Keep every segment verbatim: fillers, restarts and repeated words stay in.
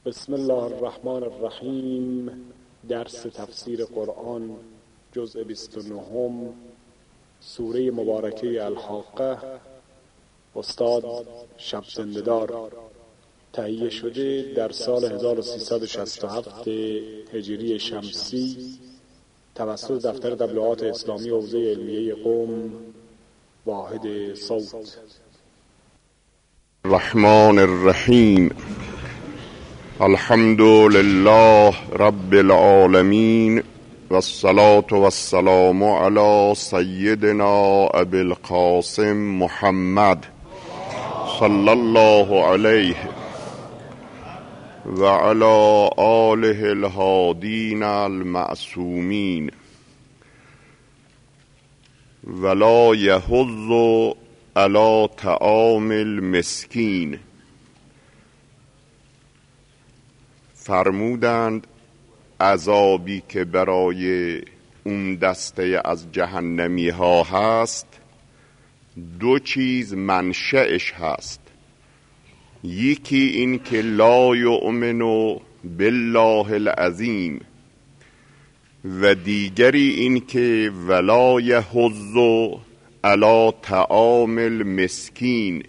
بسم الله الرحمن الرحیم. درس تفسیر قرآن جزء بیست و نه، سوره مبارکه الحاقه، استاد شب زنده‌دار. تهیه شده در سال هزار و سیصد و شصت و هفت هجری شمسی توسط دفتر تبلیغات اسلامی حوزه علمیه قم، واحد صوت. الرحمن الرحیم. الحمد لله رب العالمین والصلاة والسلام علی سیدنا ابی القاسم محمد صلی الله علیه و علی آله الهادین المعصومین. ولا یحض علی طعام المسکین. فرمودند عذابی که برای اون دسته از جهنمی ها هست دو چیز منشأش هست. یکی این که لا یؤمن بالله العظیم و دیگری این که ولا یحض علی طعام المسکین،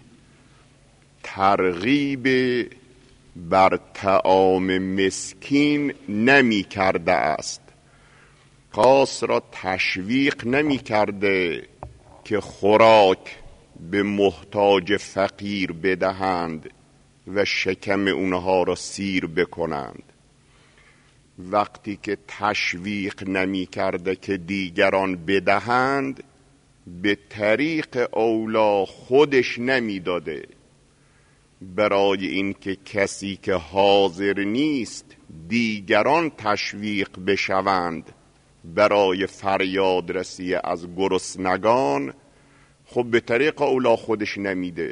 ترغیب بر طعام مسکین نمی کرده است. کس را تشویق نمی کرده که خوراک به محتاج فقیر بدهند و شکم اونها را سیر بکنند. وقتی که تشویق نمی کرده که دیگران بدهند، به طریق اولا خودش نمی داده، برای اینکه کسی که حاضر نیست دیگران تشویق بشوند برای فریادرسی از گرسنگان، خب به طریق اولا خودش نمیده.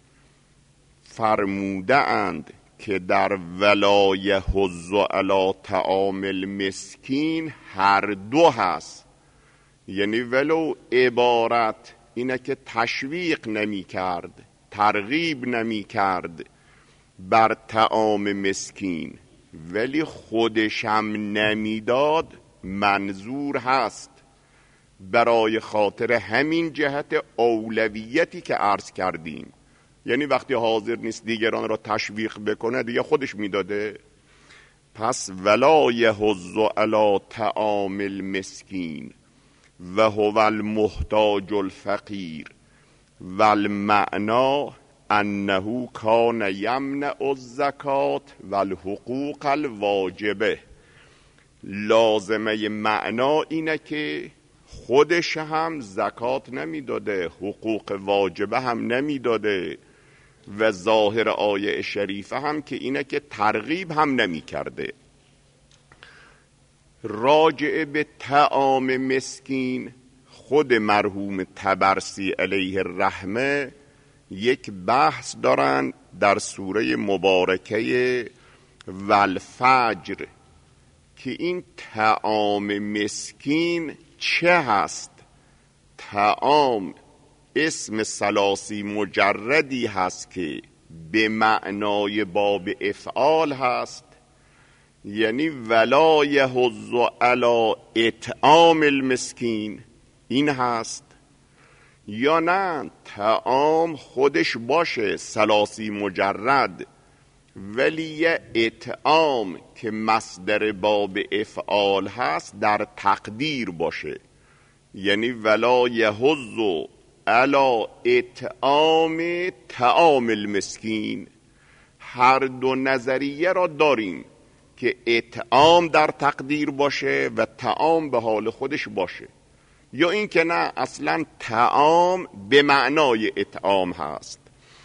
فرموده اند که در ولا یحض علی طعام المسکین هر دو هست. یعنی ولو عبارت اینه که تشویق نمی کرد، ترغیب نمی کرد بر طعام مسکین، ولی خودش هم نمیداد، منظور هست برای خاطر همین جهت اولویتی که عرض کردیم. یعنی وقتی حاضر نیست دیگران را تشویق بکنه دیگه خودش میداده. پس ولا یحض علی طعام المسکین و هو المحتاج الفقیر و المعنا انه کان یمنع الزکات و الحقوق الواجبه. لازمه معنا اینه که خودش هم زکات نمیداده، حقوق واجبه هم نمیداده، و ظاهر آیه شریفه هم که اینه که ترغیب هم نمی کرده. راجع به طعام مسکین، خود مرحوم طبرسی علیه الرحمه یک بحث دارن در سوره مبارکه والفجر که این طعام مسکین چه هست. طعام اسم ثلاثی مجردی هست که به معنای باب افعال هست، یعنی ولا یحض علی اطعام المسکین این هست، یا نه طعام خودش باشه ثلاثی مجرد ولی یه اطعام که مصدر باب افعال هست در تقدیر باشه. یعنی ولا یحض علی اطعام طعام المسکین. هر دو نظریه را داریم که اطعام در تقدیر باشه و طعام به حال خودش باشه، یا این که نه اصلا طعام به معنای اطعام هست.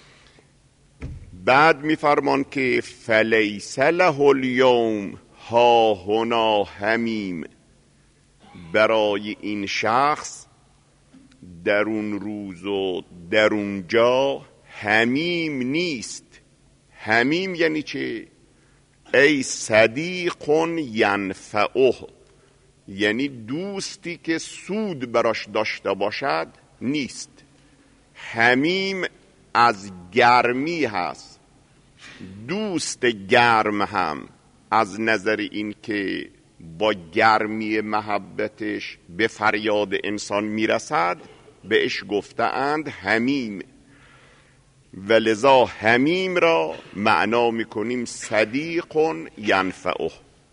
بعد میفرمان که فلیس له الیوم ها هنا حمیم. برای این شخص در اون روز و در اونجا حمیم نیست. حمیم یعنی چه؟ ای صدیق ینفعه، یعنی دوستی که سود براش داشته باشد نیست. حمیم از گرمی هست. دوست گرم هم از نظر این که با گرمی محبتش به فریاد انسان میرسد بهش گفتند حمیم، و لذا حمیم را معنا میکنیم صدیق ینفعه.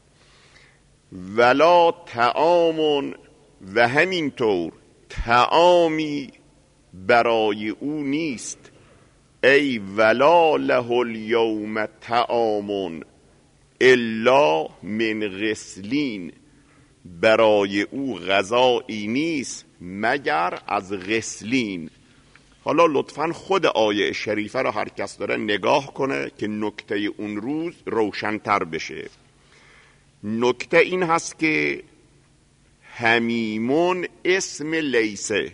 ولا طعام، و همینطور طعامی برای او نیست. ای ولا له الیوم طعام الا من غسلین، برای او غذایی نیست مگر از غسلین. حالا لطفاً خود آیه شریفه را هر کس داره نگاه کنه که نکته اون روز روشن‌تر بشه. نکته این هست که حمیمون اسم لیسه.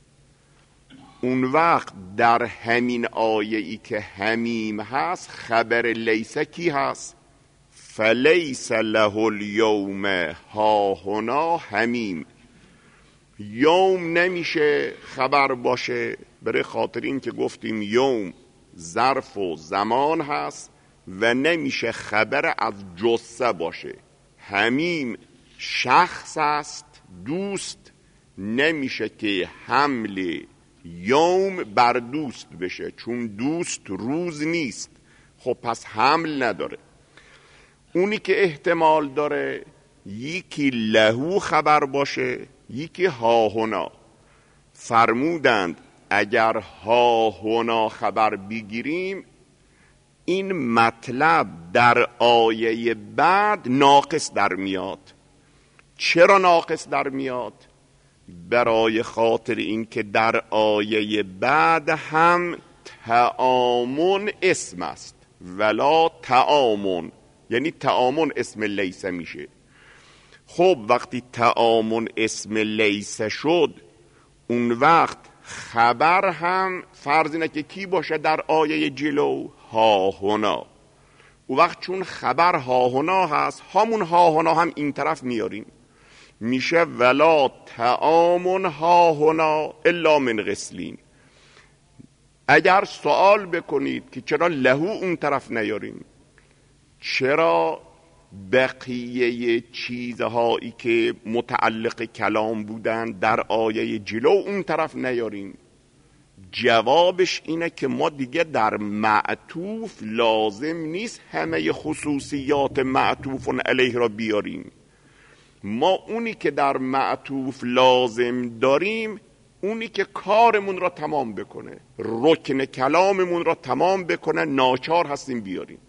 اون وقت در همین آیه ای که حمیم هست خبر لیسه کی هست؟ فلیس له الیوم هاهنا حمیم. یوم نمیشه خبر باشه، برای خاطر این که گفتیم یوم ظرف و زمان هست و نمیشه خبر از جثه باشه. حمیم شخص است، دوست، نمیشه که حمل یوم بر دوست بشه، چون دوست روز نیست. خب پس حمل نداره. اونی که احتمال داره یکی لهو خبر باشه، یکی هاهنا. فرمودند اگر هاهنا خبر بگیریم این مطلب در آیه بعد ناقص در میاد. چرا ناقص در میاد؟ برای خاطر این که در آیه بعد هم تعامن اسم است، ولا تعامن، یعنی تعامن اسم لیسه میشه. خب وقتی تعامن اسم لیسه شد اون وقت خبر هم فرض اینه که کی باشه در آیه جلو؟ هاهنا. اون وقت چون خبر هاهنا هست همون هاهنا هم این طرف میاریم، میشه ولا تعامن هاهنا الا من غسلین. اگر سوال بکنید که چرا لهو اون طرف نیاریم، چرا بقیه چیزهایی که متعلق کلام بودن در آیه جلو اون طرف نیاریم، جوابش اینه که ما دیگه در معطوف لازم نیست همه خصوصیات معطوف علیه را بیاریم. ما اونی که در معطوف لازم داریم اونی که کارمون را تمام بکنه، رکن کلاممون را تمام بکنه، ناچار هستیم بیاریم.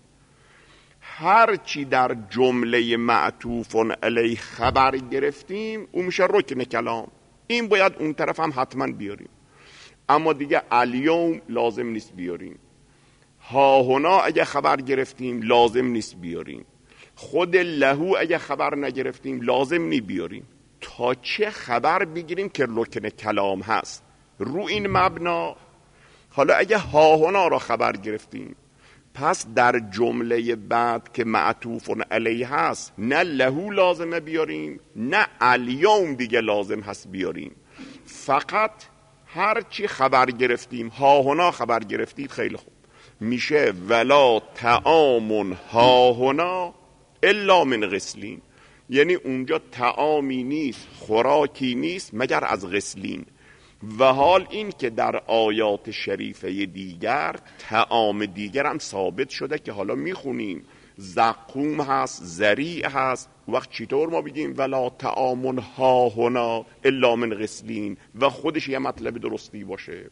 هر چی در جمله معطوف علیه خبر گرفتیم اون میشه رکن کلام، این باید اون طرف هم حتما بیاریم. اما دیگه الیوم لازم نیست بیاریم، هاهنا اگه خبر گرفتیم لازم نیست بیاریم، خود لهو اگه خبر نگرفتیم لازم نی بیاریم. تا چه خبر بگیریم که رکن کلام هست؟ رو این مبنا حالا اگه هاهنا را خبر گرفتیم پس در جمله بعد که معطوف علیه هست نه لهو لازمه بیاریم نه الیوم دیگه لازم هست بیاریم. فقط هر چی خبر گرفتیم، هاهنا خبر گرفتید، خیلی خوب، میشه ولا طعام هاهنا الا من غسلین. یعنی اونجا طعامی نیست، خوراکی نیست مگر از غسلین. و حال این که در آیات شریفه دیگر طعام دیگر هم ثابت شده که حالا میخونیم زقوم هست، زریع هست. وقت چطور ما بگیم ولا طعام هاهنا الا من غسلین و خودش یه مطلب درستی باشه؟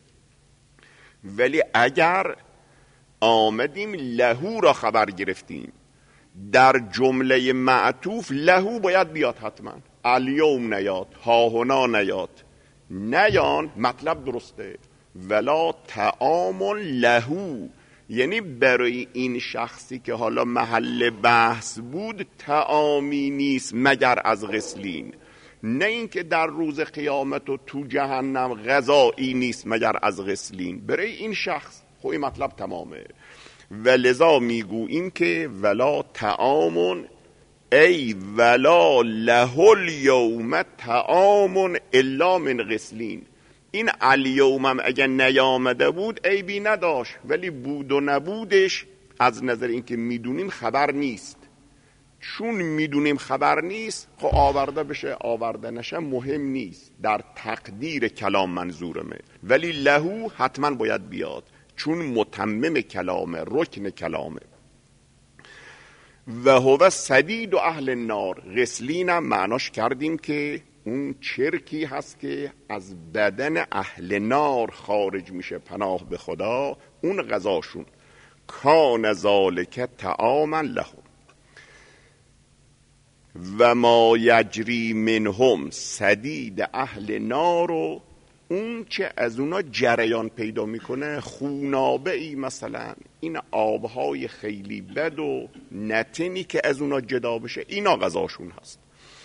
ولی اگر آمدیم لهو را خبر گرفتیم در جمله معطوف لهو باید بیاد حتما، الیوم نیاد، هاهنا نیاد. نیان مطلب درسته، ولا طعام لهو، یعنی برای این شخصی که حالا محل بحث بود طعامی نیست مگر از غسلین، نه اینکه در روز قیامت و تو جهنم غذایی نیست مگر از غسلین. برای این شخص خب این مطلب تمامه. و لذا میگوییم که ولا طعام ای ولا له الیوم طعام الا من غسلین. این الیوم هم اگه نیامده بود عیبی نداشت، ولی بود و نبودش از نظر اینکه میدونیم خبر نیست. چون میدونیم خبر نیست، خب آورده بشه آورده نشه مهم نیست، در تقدیر کلام منظورمه. ولی لهو حتما باید بیاد، چون متمم کلامه، رکن کلامه. و هو سدید و اهل النار. غسلینم معناش کردیم که اون چرکی هست که از بدن اهل نار خارج میشه، پناه به خدا، اون غذاشون. کان ذالک طعاما لهم و ما یجری منهم. سدید اهل نار و اون چه از اونا جریان پیدا میکنه، خونابه ای مثلا، این آبهای خیلی بد و نتنی که از اونا جدا بشه، اینا غذاشون هست.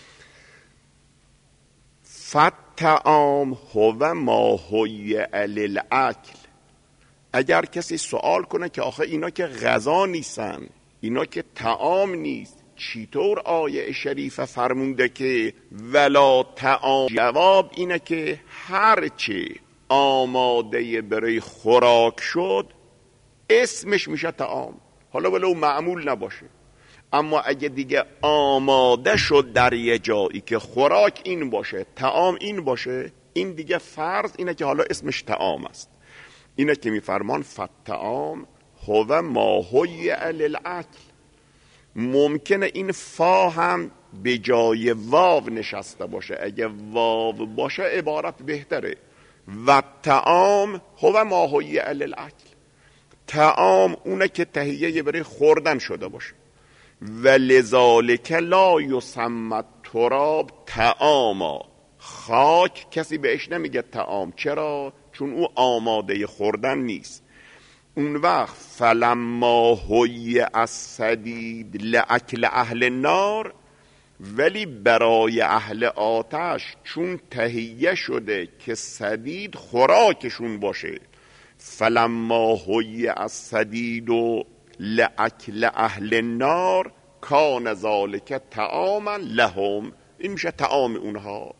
فالطعام هو ما هویع للاکل. اگر کسی سوال کنه که آخه اینا که غذا نیستن، اینا که طعام نیست، چطور آیه شریفه فرمونده که ولا طعام؟ جواب اینه که هرچه آماده برای خوراک شد اسمش میشه طعام، حالا ولو معمول نباشه. اما اگه دیگه آماده شد در یه جایی که خوراک این باشه، طعام این باشه، این دیگه فرض اینه که حالا اسمش طعام است. اینه که میفرمان فالطعام هو ما هویع للاکل. ممکنه این فا هم به جای واو نشسته باشه، اگه واو باشه عبارت بهتره. و طعام هو ما هویع للاکل. طعام اونه که تهیه برای خوردن شده باشه. و لذالک لا یسمى التراب طعاما. خاک کسی بهش نمیگه طعام. چرا؟ چون او آماده خوردن نیست. اون وقت فلما هویع السدید لاکل اهل النار، ولی برای اهل آتش چون تهیه شده که سدید خوراکشون باشه، فلما هویع السدید لاکل اهل النار کان ذالک طعاما لهم. این میشه طعام اونها.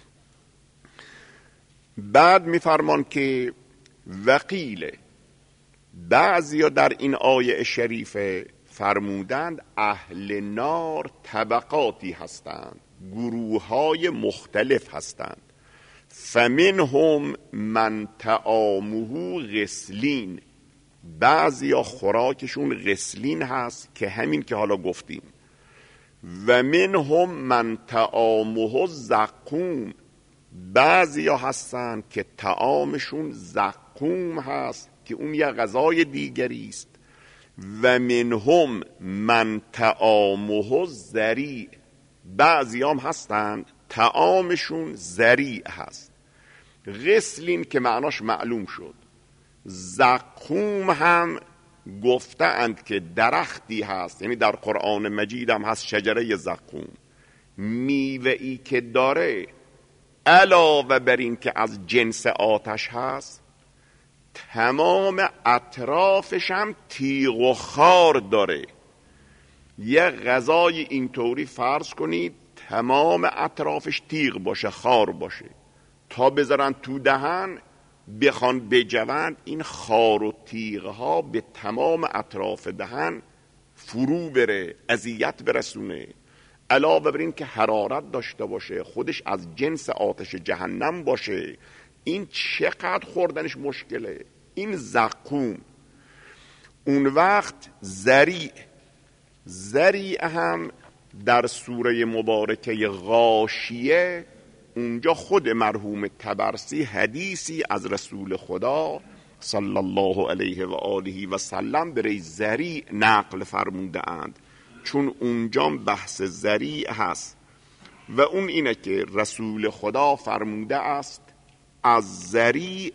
بعد میفرمان که وقیله، بعضیا در این آیه شریفه فرمودند اهل نار طبقاتی هستند، گروه های مختلف هستند. فمنهم من طعامه غسلین. بعضیا خوراکشون غسلین هست که همین که حالا گفتیم. و منهم من طعامه زقوم. بعضیا هستن که طعامشون زقوم هست که اون یه غذای دیگری است. و منهم من طعامه ذریع. بعضیام هستن طعامشون ذریع هست. غسلین که معناش معلوم شد. زقوم هم گفتند که درختی هست، یعنی در قرآن مجید هم هست شجره زقوم، میوه‌ای که داره علاوه بر این که از جنس آتش هست، تمام اطرافش هم تیغ و خار داره. یه غذای اینطوری فرض کنید تمام اطرافش تیغ باشه، خار باشه، تا بذارن تو دهن بخوان بجوند، این خار و تیغ ها به تمام اطراف دهن فرو بره، اذیت برسونه. علاوه بر این که حرارت داشته باشه، خودش از جنس آتش جهنم باشه، این چقدر خوردنش مشکله. این زقوم. اون وقت ذریع. ذریع هم در سوره مبارکه غاشیه، اونجا خود مرحوم طبرسی حدیثی از رسول خدا صلی الله علیه و آله و سلم برای ذریع نقل فرموده اند، چون اونجا بحث ذریع هست. و اون اینه که رسول خدا فرموده است از ذریع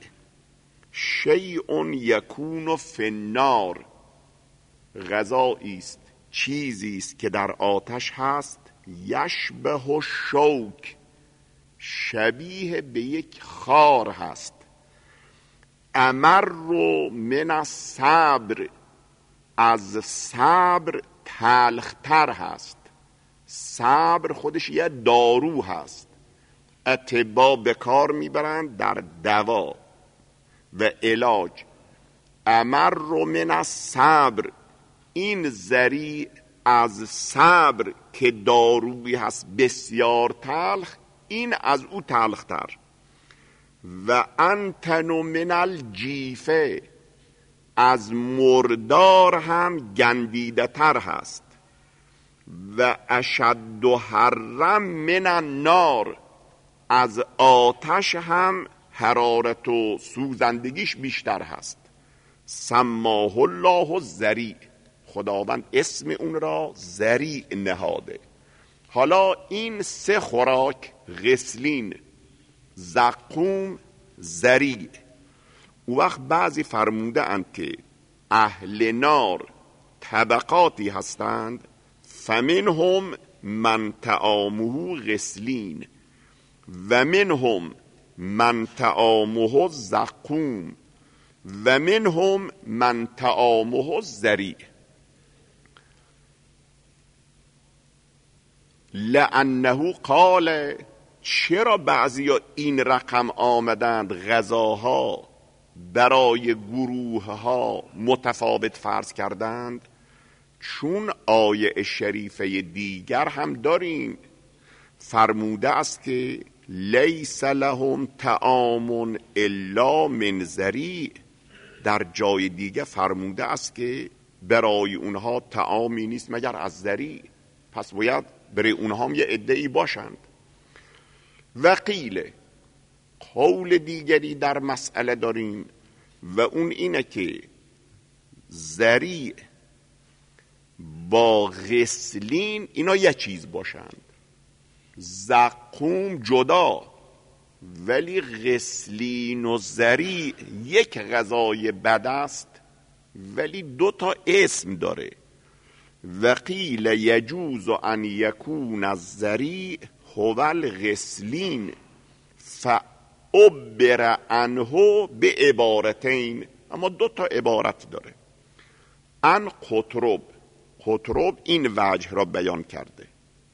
شیء یکون فی النار. غذایی است، چیزی است که در آتش هست، یشبه شوک، شبیه به یک خار هست. امر من الصبر، از صبر تلختر هست. صبر خودش یه دارو هست، اطبا به کار میبرند در دوا و علاج. امر من الصبر، این زری از صبر که دارویی هست بسیار تلخ، این از او تلختر. و انتن من الجیفه، از مردار هم گندیده تر هست. و اشد حرم من النار، از آتش هم حرارت و سوزندگیش بیشتر هست. سماه الله الزریع، خداوند اسم اون را زریع نهاده. حالا این سه خوراک، غسلین، زقوم، زریع، او وقت بعضی فرموده اند که اهل نار طبقاتی هستند، فمنهم من طعامه غسلین و منهم من طعامه زقوم و منهم من طعامه زریع. لأنه قال، چرا بعضی این رقم آمدند غذاها برای گروه ها متفاوت فرض کردند؟ چون آیه شریفه دیگر هم داریم فرموده است که لیس لهم طعام الا من زریع. در جای دیگه فرموده است که برای اونها طعامی نیست مگر از زریع، پس باید برای اونها هم یه عده‌ای باشند. وقیل، قول دیگری در مسئله داریم و اون اینه که زریع با غسلین اینا یه چیز باشند، زقوم جدا، ولی غسلین و زریع یک غذای بد است ولی دو تا اسم داره. وقیل یجوز ان یکون الزریع هو الغسلین فعبر عنه به عبارتین، اما دو تا عبارت داره. ان قطرب، قطرب این وجه را بیان کرده.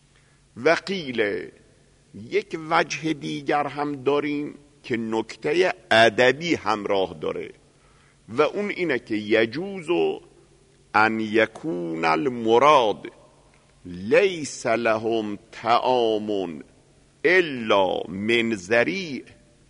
وقیل، یک وجه دیگر هم داریم که نکته ادبی همراه داره و اون اینه که یجوز ان یکون المراد لیس لهم طعام الا من زریع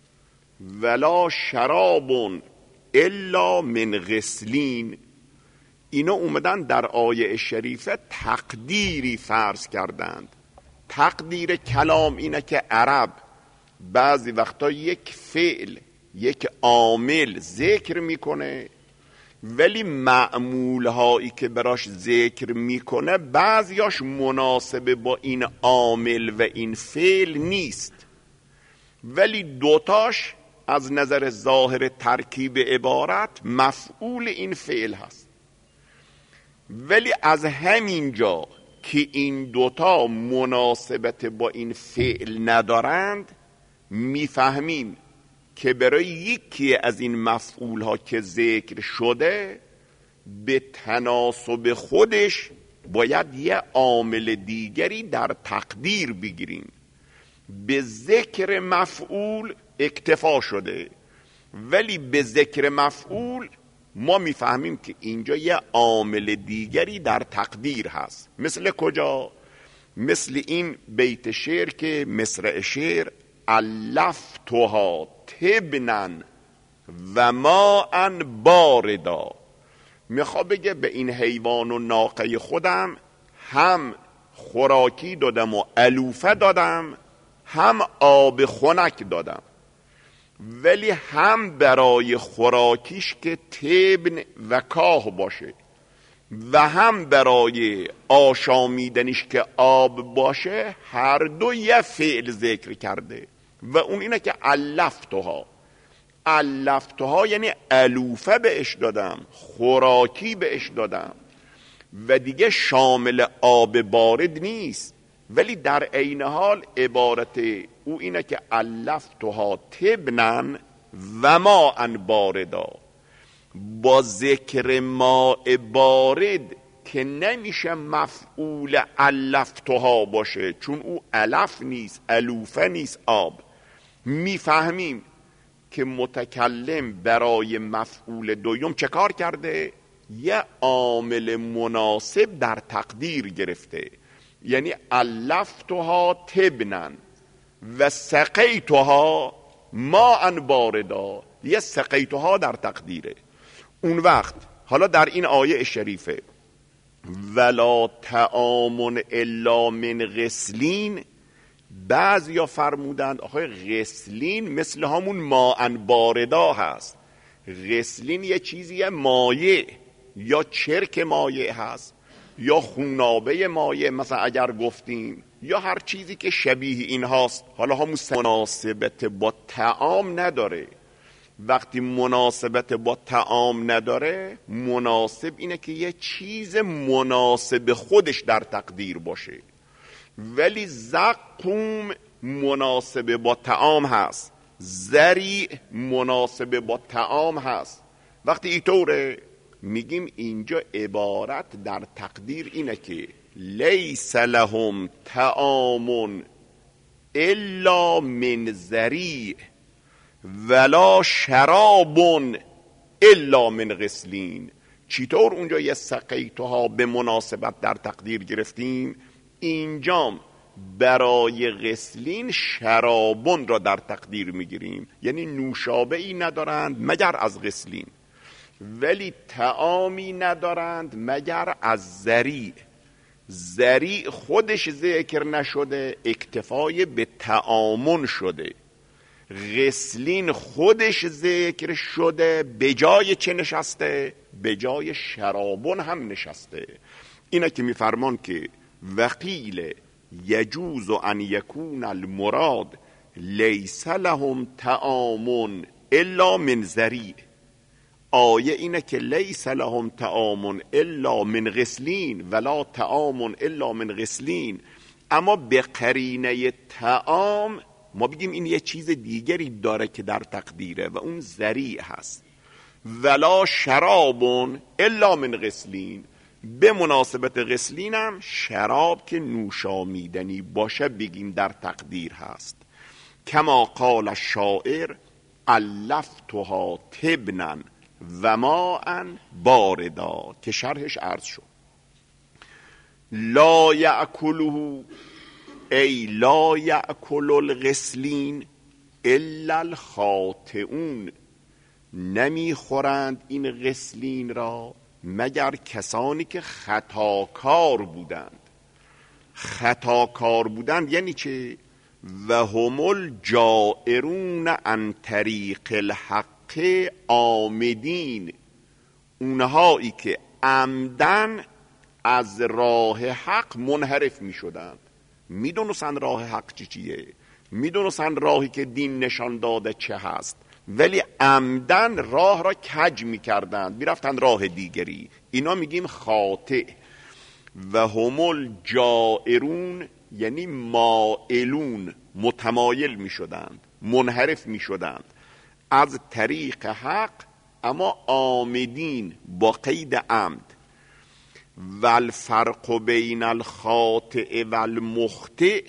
ولا شراب الا من غسلین. اینا اومدن در آیه شریفه تقدیری فرض کردند. تقدیر کلام اینه که عرب بعضی وقتا یک فعل، یک عامل ذکر میکنه ولی معمول هایی که براش ذکر میکنه بعضیاش مناسب با این عامل و این فعل نیست، ولی دوتاش از نظر ظاهر ترکیب عبارت مفعول این فعل هست. ولی از همین جا که این دوتا مناسبت با این فعل ندارند میفهمیم که برای یکی از این مفعول ها که ذکر شده به تناسب خودش باید یه عامل دیگری در تقدیر بگیریم. به ذکر مفعول اکتفا شده ولی به ذکر مفعول ما میفهمیم که اینجا یه عامل دیگری در تقدیر هست. مثل کجا؟ مثل این بیت شعر که مصرع شعر علفتها تبنا و ماء باردا، میخواد بگه به این حیوان و ناقه خودم هم خوراکی دادم و علوفه دادم هم آب خنک دادم، ولی هم برای خوراکیش که تبن و کاه باشه و هم برای آشامیدنش که آب باشه، هر دو یه فعل ذکر کرده و اون اینه که علفتها. علفتها یعنی علوفه بهش دادم، خوراکی بهش دادم و دیگه شامل آب بارد نیست، ولی در عین حال عبارت او اینه که علفتها تبنا و ماء باردا. با ذکر ماء بارد که نمیشه مفعول علفتها باشه چون او علف نیست، علوفه نیست، آب، میفهمیم که متکلم برای مفعول دوم چه کار کرده؟ یه عامل مناسب در تقدیر گرفته، یعنی علفتها تبنن و سقیتها ماء باردا، یه سقیتها در تقدیره. اون وقت حالا در این آیه شریفه ولا طعام الا من غسلین، بعضیا فرمودند آخه غسلین مثل همون ماء باردا هست. غسلین یه چیزیه مایع، یا چرک مایع هست یا خونابه مایع مثلا اگر گفتیم، یا هر چیزی که شبیه این هاست. حالا همون مناسبت با طعام نداره. وقتی مناسبت با طعام نداره، مناسب اینه که یه چیز مناسب خودش در تقدیر باشه. ولی زقوم مناسب با طعام هست، زریع مناسب با طعام هست. وقتی اینطوره میگیم اینجا عبارت در تقدیر اینه که لیس لهم طعام الا من زریع ولا شراب الا من غسلین. چطور اونجا یه سقیتها به مناسبت در تقدیر گرفتیم، اینجا برای غسلین شرابون را در تقدیر میگیریم، یعنی نوشابه ای ندارند مگر از غسلین، ولی طعامی ندارند مگر از زریع. زریع خودش ذکر نشده، اکتفای به تعامن شده. غسلین خودش ذکر شده، به جای چه نشسته؟ به جای شرابون هم نشسته. اینا که میفرمان که وقیل یجوز ان یکون المراد لیس لهم طعام الا من زریع. آیه اینه که لیس لهم طعام الا من غسلین ولا طعام الا من غسلین، اما به قرینه طعام ما بگیم این یه چیز دیگری داره که در تقدیره و اون زریع هست. ولا شراب الا من غسلین، به مناسبت غسلین هم شراب که نوشامیدنی باشه بگیم در تقدیر هست. کما قال الشاعر علفتها تبنا و ماء باردا، که شرحش عرض شد. لا یأکله ای لا یأکل الغسلین الا الخاطئون، نمیخورند این غسلین را مگر کسانی که خطاکار بودند. خطاکار بودند یعنی چه؟ و هم الجائرون عن طریق الحق آمدین، اونهایی که عمدن از راه حق منحرف می شدند. می دونستن راه حق چی چیه، می دونستن راهی که دین نشان داده چه هست، ولی عمدن راه را کج می کردند، می رفتن راه دیگری. اینا میگیم خاطئ. و هم الجائرون یعنی مائلون، متمایل می شدند، منحرف می شدند از طریق حق، اما آمدین با قید عمد. و الفرق بین الخاطئ و المخطئ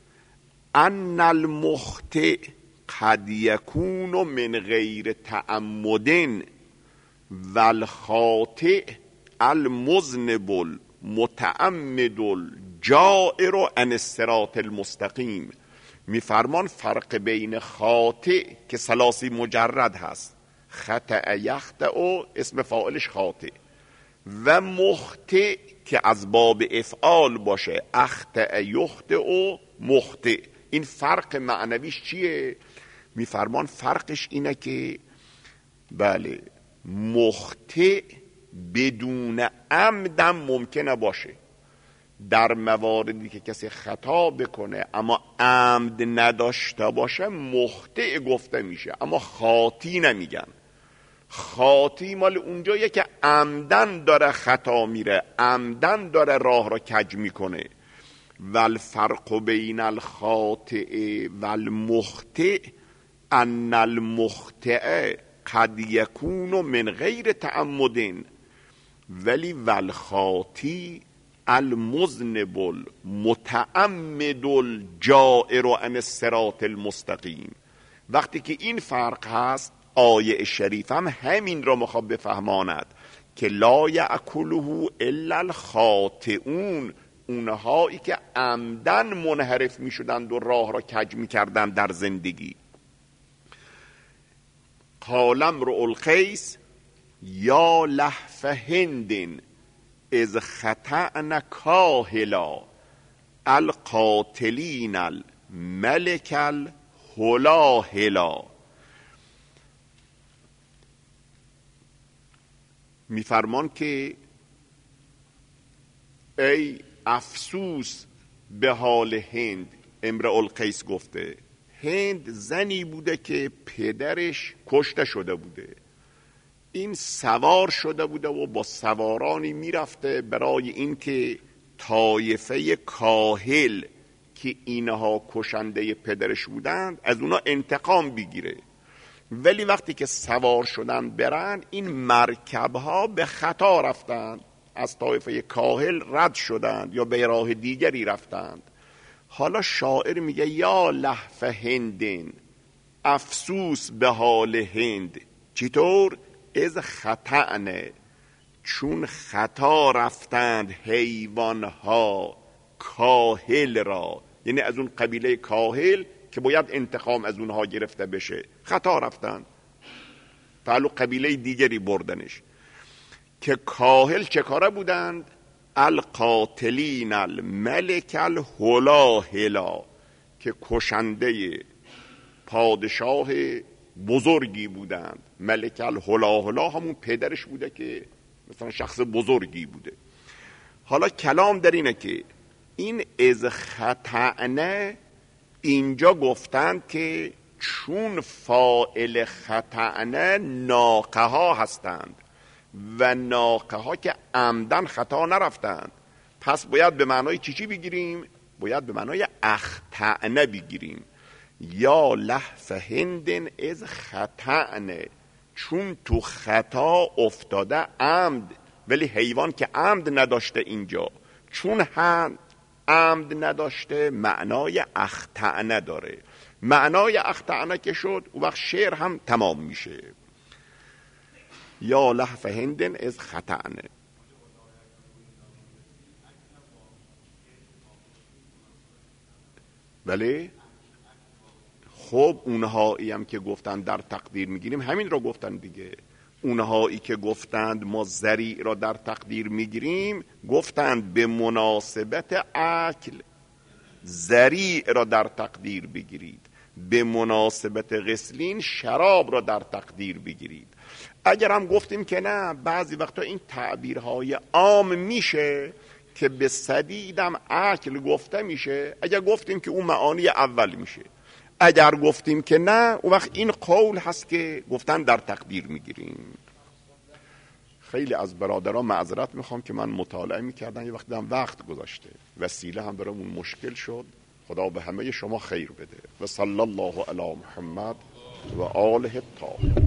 ان المخطئ قد یکون من غیر تعمد و الخاطئ المذنب المتعمد الجائر عن الصراط المستقیم. میفرمان فرق بین خاطئ که ثلاثی مجرد هست، خطأ یخطئ اسم فاعلش خاطئ، و مخطئ که از باب افعال باشه، اخطأ یخطئ مخطئ. این فرق معنویش چیه؟ میفرمان فرقش اینه که بله مخطئ بدون عمدم ممکنه باشه. در مواردی که کسی خطا بکنه اما عمد نداشته باشه مخطئ گفته میشه، اما خاطی نمیگن. خاطی مال اونجاییه که عمدن داره خطا میره، عمدن داره راه را کج میکنه. والفرق بین الخاطئ والمخطئ ان المخطئ قد یکون من غیر تعمد ولی والخاطی المذنب المتعمد الجائر عن الصراط المستقیم. وقتی که این فرق هست، آیه شریف هم همین را میخواد بفهماند که لا یأکله الا الخاطئون، اونهایی که عمدن منحرف می شدند و راه را کج می کردند در زندگی. قال امرؤ القیس یا لهف هند اذ خطأن کاهلا القاتلین الملک الهلاهلا. میفرمان که ای افسوس به حال هند. امرؤ القیس گفته هند زنی بوده که پدرش کشته شده بوده، این سوار شده بوده و با سوارانی میرفته برای اینکه طایفه کاهل که اینها کشنده پدرش بودند از اونا انتقام بگیره. ولی وقتی که سوار شدن برن، این مرکبها به خطا رفتند، از طایفه کاهل رد شدند یا به راه دیگری رفتند. حالا شاعر میگه یا لهف هندین، افسوس به حال هند. چطور؟ از خطأنه، چون خطا رفتند حیوانها کاهل را، یعنی از اون قبیله کاهل که باید انتقام از اونها گرفته بشه، خطا رفتند، فعلو قبیله دیگری بردنش. که کاهل چه کاره بودند؟ القاتلین الملک الهلاهلا، که کشنده پادشاه بزرگی بودند. ملک الهلاهلا همون پدرش بوده که مثلا شخص بزرگی بوده. حالا کلام در اینه که این از خطأنه اینجا گفتند که چون فاعل خطأنه ناقه ها هستند و ناقه ها که عمدن خطا نرفتند، پس باید به معنای چی چی بگیریم؟ باید به معنای اخطأنه بگیریم. یا لهف هندن از خطأنه، چون تو خطا افتاده عمد، ولی حیوان که عمد نداشته اینجا، چون هم عمد نداشته معنای اخطأنه داره. معنای اخطأنه که شد اون وقت شعر هم تمام میشه. یا لهف هندن از خطأنه. بله خب اونهایی هم که گفتن در تقدیر میگیریم همین را گفتن دیگه. اونهایی که گفتند ما ذریع را در تقدیر میگیریم گفتند به مناسبت اکل ذریع را در تقدیر بگیرید، به مناسبت غسلین شراب را در تقدیر بگیرید. اگر هم گفتیم که نه، بعضی وقتا این تعبیرهای عام میشه که به سدیدم اکل گفته میشه، اگر گفتیم که اون معانی اول میشه. اگر گفتیم که نه، اون وقت این قول هست که گفتن در تقدیر میگیریم. خیلی از برادران معذرت میخوام که من مطالعه میکردم، یه وقت دیدم وقت گذاشته، وسیله هم برامون مشکل شد. خدا به همه شما خیر بده و صلی الله علی محمد و آله الطاهرین.